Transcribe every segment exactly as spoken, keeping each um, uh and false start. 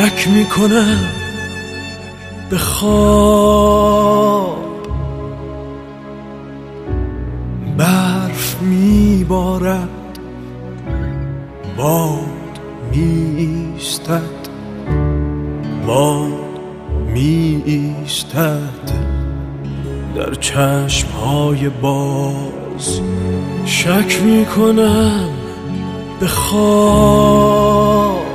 شک میکنم به خواب، برف میبارد باد میایستد، باد میایستد در چشمهای باز. شک میکنم به خواب،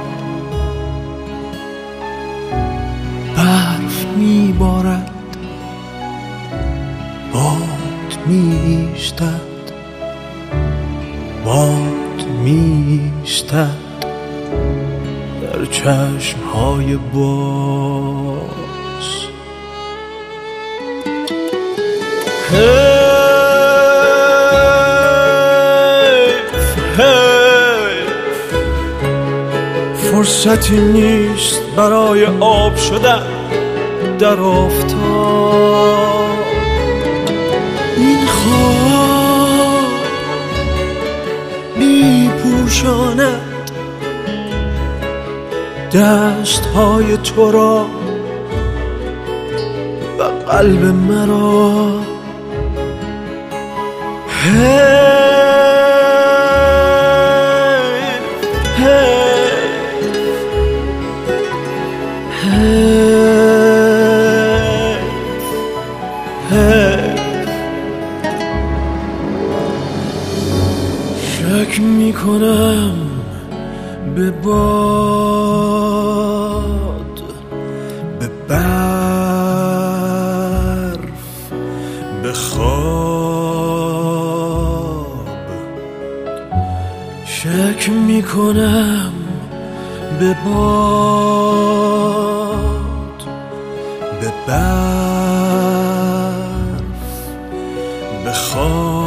برف میبارد باد میایستد، باد میایستد در چشمهای باز. حیف حیف فرصتی نیست برای آب شدن در آفتاب. این خواب میپوشاند دستهای تو را و قلب مرا. حیف حیف حیف حیف شک میکنم به باد، به برف، به خواب. شک میکنم به باد، به برف، به خواب.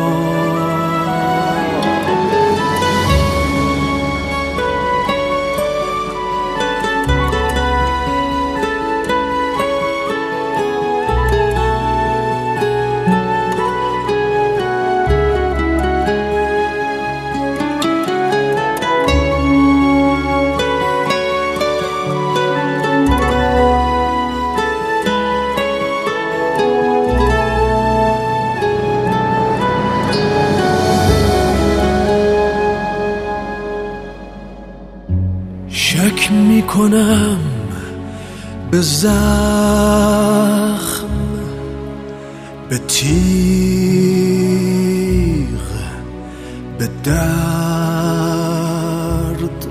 شک میکنم به زخم، به تیغ، به درد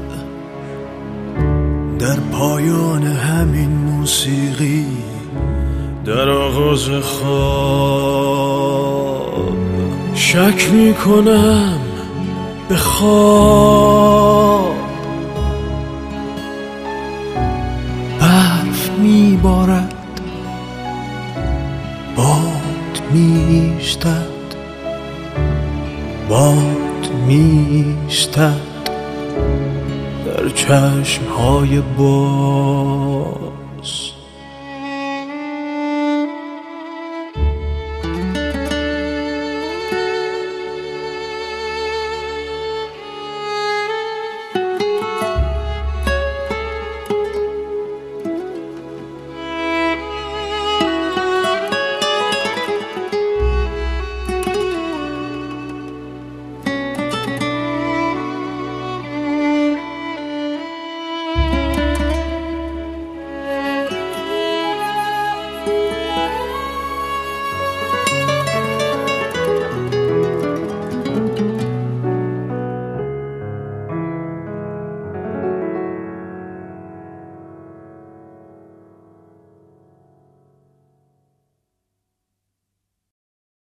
در پایان همین موسیقی، در آغاز خواب. شک میکنم به خواب، برف میبارد باد میایستد، باد میایستد در چشمهای باز.